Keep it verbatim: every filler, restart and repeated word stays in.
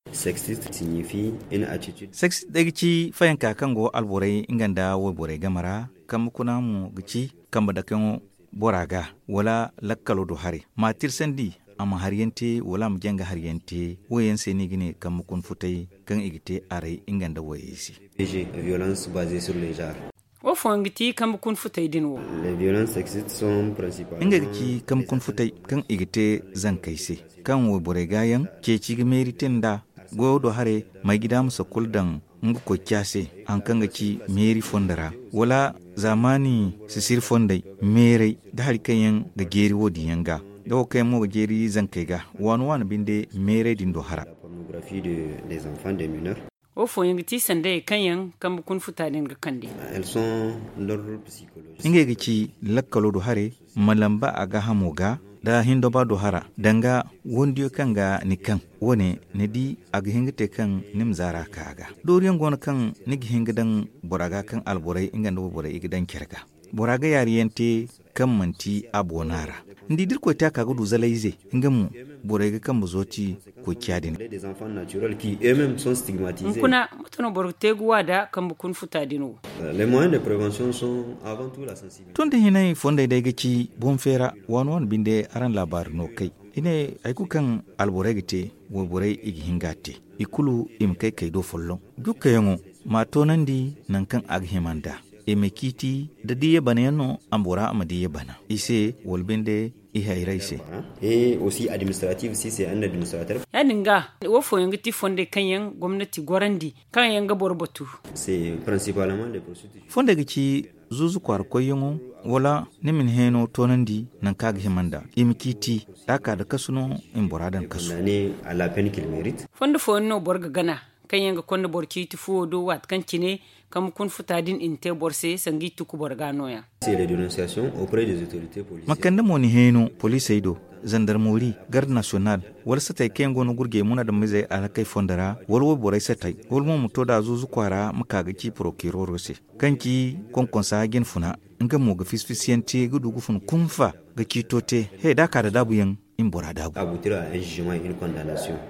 Sexiste signifie une attitude. Sex dagici fayan kakango alborai inganda wo borai gamara kam kuna mu gici kamba da kan boraga wala lakkalo do hare matir sandi amma hariyante wala mu janga hariyante wayen sai ni gine kam kun futai kan igite are inganda wayesi. Violence basée sur les genres. Wo fongiti kam kun futai dinwo. Les violences sexistes sont principalement. Inga gici kam kun futai kan igite zan kaise kan wo borai gayan ke ci meritin da godo hare mai gida musa kuldan ngu ko kyase an kanga ci meri fondara wala zamani sisir fondai mere da har kayan ga geri wodi yanga da kai mo ga geri zan kai ga wani wani binde mere din do hara Pornographie de, des enfants des mineurs. Wo foyingiti sande kanyan kam kun futaden ga kande. Elles sont l'ordre psychologique. inge ga ci lakkalo do hare malamba aga hamoga da hindo ba do hara danga wondiyo kanga ni kan wone ne di aga hingite kan nim zara kaga doriyan gona kan nigi hingidan boraga kan alborai inga ndo borai igidan kerga boraga yariyente kan manti abonara ndi dir ko ta kaga du zalaize ingamu borai kan buzoti ko kyadin Des enfants naturels qui eux-mêmes sont stigmatisés. Kuna mutono bortegu wada kam kun futadino. Les moyens de prévention sont avant tout la sensibilisation. tun da hinai fonda da gaci bon fera wani wani binde aran labar no kai ine aiku kan alborai gite wo borai igi hingate ikulu im kai kai do follon dukka yango ma tonandi nan kan aghemanda e mekiti da diye bana yano ambora amadiye bana ise wolbende i hayraise Et aussi administrative si c'est un administrateur. Ya dinga wo foyingiti fonde kanyan gwamnati gorandi kan yanga borbatu. C'est principalement des prostituées. fonda gaci zuzu kwar koyongo wala nimin heno tonandi nan kaga himanda imkiti daka da kasuno in boradan kasu Condamnés à la peine qu'ils méritent. Fonde foyinno borga gana kan yanga konde borkiti fuwo do wat kan cine kam kun futadin inte borse sangi tuku borga noya. C'est les dénonciations auprès des autorités policières. makanda moni heno police ido gendarmerie garde nationale wala satai kengo no gurge muna da mizai alakai fondara wal wo borai satai wal mo muto da zuzu kwara makaga ki procureur se kanki konkonsa gen funa nga mo ga fisfisiente gudu gufun kumfa ga kitote he da ka da dabu yan in bora dabu Aboutir à un jugement et une condamnation.